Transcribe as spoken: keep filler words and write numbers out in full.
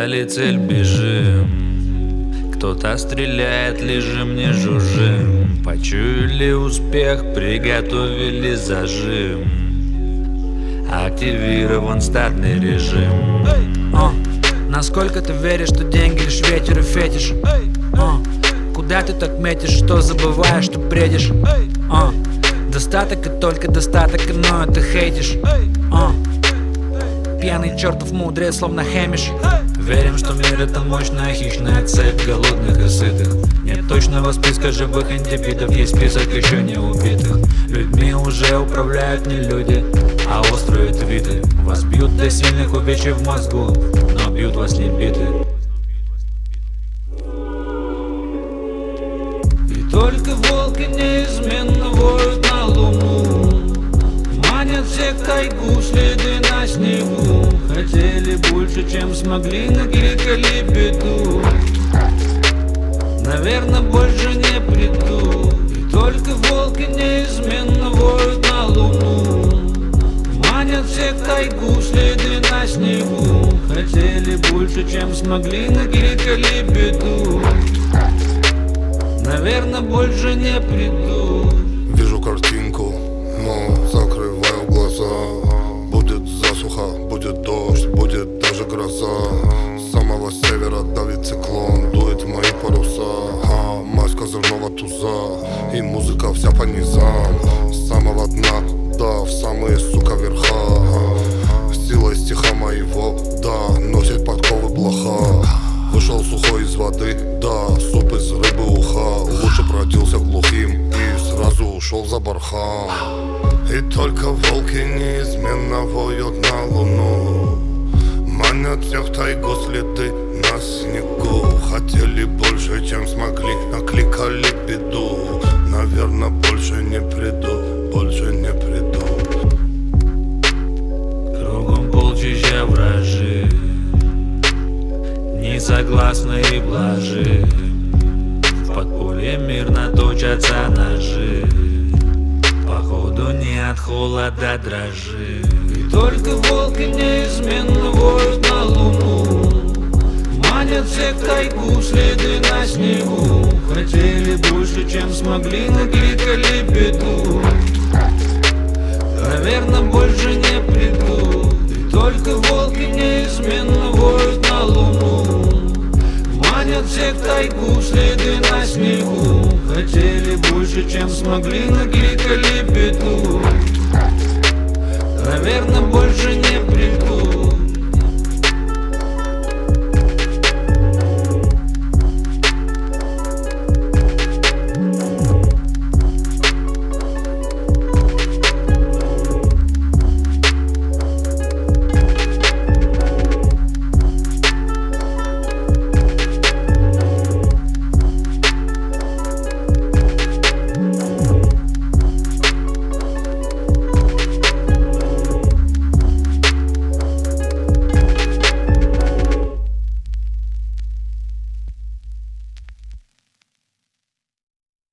Взяли цель, бежим. Кто-то стреляет, лежим, не жужжим. Почуяли успех, приготовили зажим. Активирован стартный режим. О, насколько ты веришь, что деньги лишь ветер и фетиш? О, куда ты так метишь, что забываешь, что бредишь? О, достаток и только достаток, но это хейтишь. О, пьяный чертов мудрец, словно Хэмиш. Верим, что мир — это мощная хищная цепь голодных и сытых. Нет точного списка живых индивидов, есть список еще не убитых. Людьми уже управляют не люди, а острые твиты. Вас бьют до сильных увечий в мозгу, но бьют вас не биты. И только волки неизменно воют на луну, манят всех в тайгу, следы на снегу. Хотели больше, чем смогли, накликали беду. Наверно, больше не приду. И только волки неизменно воют на луну, манят всех в тайгу, следы на снегу. Хотели больше, чем смогли, накликали беду. Наверно, больше не приду. Вижу картинку, но закрываю глаза. Будет засуха, будет дождь, будет даже гроза. С самого севера давит циклон, дует в мои паруса. А, мазь козырного туза, и музыка вся по низам. С самого дна, да, в самые, сука, верха. Сила стиха моего, да, носит подковы блоха. Вышел сухой из воды, да, суп из рыбы уха. Лучше родился глухим и сразу ушел за бархан. И только волки неизменно воют на луну, манят всех в тайгу, следы на снегу. Хотели больше, чем смогли, накликали беду. Наверно, больше не приду, больше не приду. Кругом полчища вражи, несогласные блажи. В подполье мирно точатся ножи, походу не от холода дрожи. И только волки неизменно воют на луну, манят всех в тайгу, следы на снегу. Хотели больше, чем смогли, накликали беду. Наверно, больше не приду. И только волки неизменно воют на луну, манят всех в тайгу, следы на снегу. Хотели больше, чем смогли, накликали беду. Наверно, больше не приду.